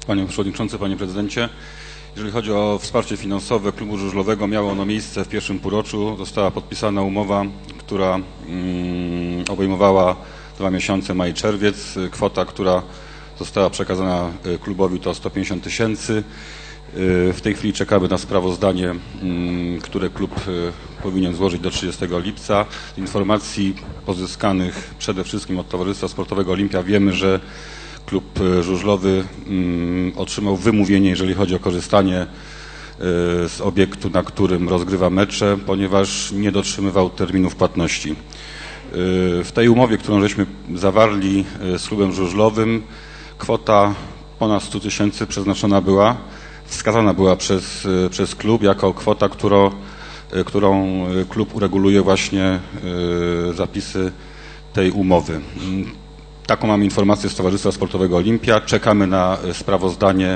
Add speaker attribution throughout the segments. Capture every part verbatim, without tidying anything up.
Speaker 1: Panie Przewodniczący, Panie Prezydencie, jeżeli chodzi o wsparcie finansowe klubu żużlowego, miało ono miejsce w pierwszym półroczu. Została podpisana umowa, która mm, obejmowała dwa miesiące, maj i czerwiec. Kwota, która została przekazana klubowi, to sto pięćdziesiąt tysięcy. W tej chwili czekamy na sprawozdanie, które klub powinien złożyć do trzydziestego lipca. Z informacji pozyskanych przede wszystkim od Towarzystwa Sportowego Olimpia wiemy, że klub żużlowy otrzymał wymówienie, jeżeli chodzi o korzystanie z obiektu, na którym rozgrywa mecze, ponieważ nie dotrzymywał terminów płatności. W tej umowie, którą żeśmy zawarli z klubem żużlowym, kwota ponad stu tysięcy przeznaczona była, wskazana była przez, przez klub jako kwota, którą, którą klub ureguluje właśnie zapisy tej umowy. Taką mamy informację z Towarzystwa Sportowego Olimpia. Czekamy na sprawozdanie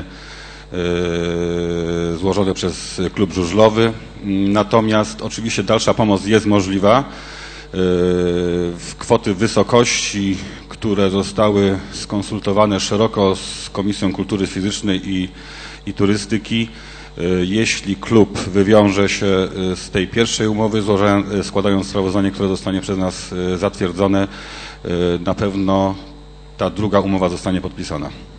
Speaker 1: złożone przez klub żużlowy. Natomiast oczywiście dalsza pomoc jest możliwa. W kwoty wysokości, które zostały skonsultowane szeroko z Komisją Kultury Fizycznej i, i Turystyki. Jeśli klub wywiąże się z tej pierwszej umowy, składając sprawozdanie, które zostanie przez nas zatwierdzone, na pewno ta druga umowa zostanie podpisana.